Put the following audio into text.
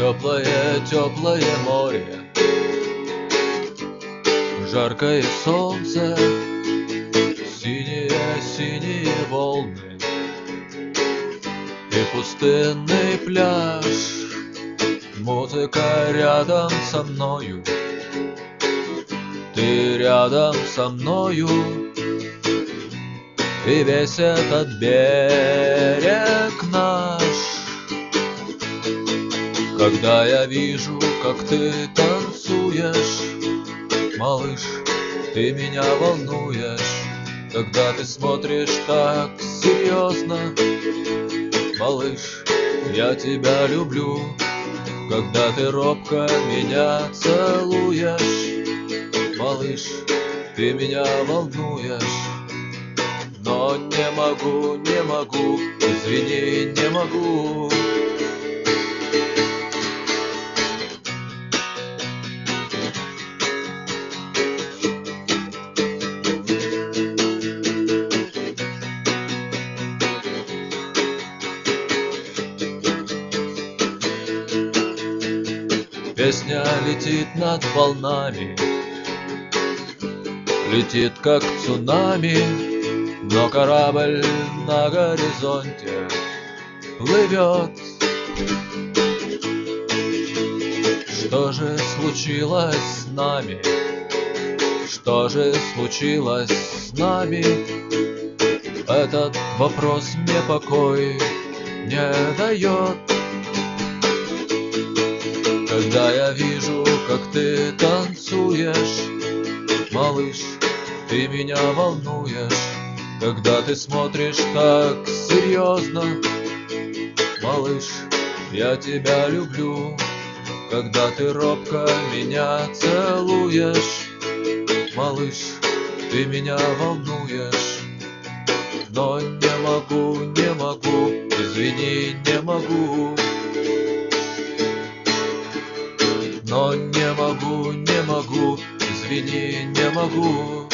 Теплое, теплое море, жаркое солнце, синие, синие волны и пустынный пляж. Музыка рядом со мною, ты рядом со мною, и весь этот берег наш. Когда я вижу, как ты танцуешь, малыш, ты меня волнуешь. Когда ты смотришь так серьезно, малыш, я тебя люблю. Когда ты робко меня целуешь, малыш, ты меня волнуешь. Но не могу, не могу, извини, не могу. Песня летит над волнами, летит как цунами, но корабль на горизонте плывет. Что же случилось с нами? Что же случилось с нами? Этот вопрос мне покой не дает. Когда я вижу, как ты танцуешь, малыш, ты меня волнуешь. Когда ты смотришь так серьезно, малыш, я тебя люблю. Когда ты робко меня целуешь, малыш, ты меня волнуешь. Но не могу, не могу, извини, не могу. Но не могу, не могу, извини, не могу.